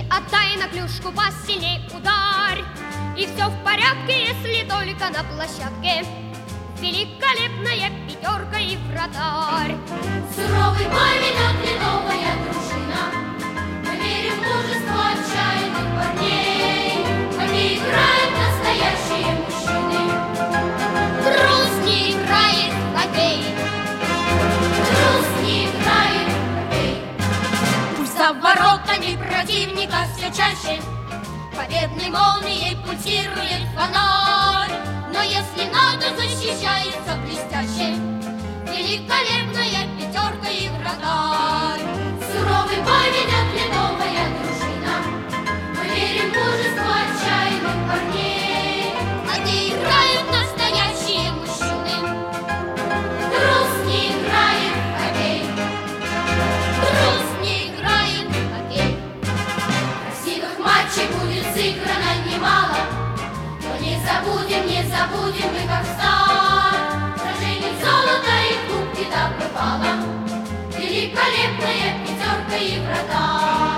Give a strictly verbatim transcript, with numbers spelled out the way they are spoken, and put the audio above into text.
отдай на клюшку, посильней ударь. И все в порядке, если только на площадке великолепная пятерка и вратарь. Суровый бой ведет ледовая дружина. Мы верим в мужество отчаянных парней. Они играют настоящие мужчины. Трус не играет в хоккей. Трус не играет в хоккей. Пусть за воротами противника все чаще победной молнией пульсирует фонарь. Но если надо, защищается блестяще великолепная пятерка и вратарь. Суровый бой ведет ледовая дружина. Мы верим в мужество отчаянных парней. Они играют настоящие мужчины. Трус не играет в хоккей. Трус не играет в хоккей. Красивых матчей будет сыграно немало, но не забудем, не забудем мы, как сталь. Сражений золота и кубки добывала великолепная пятерка и вратарь.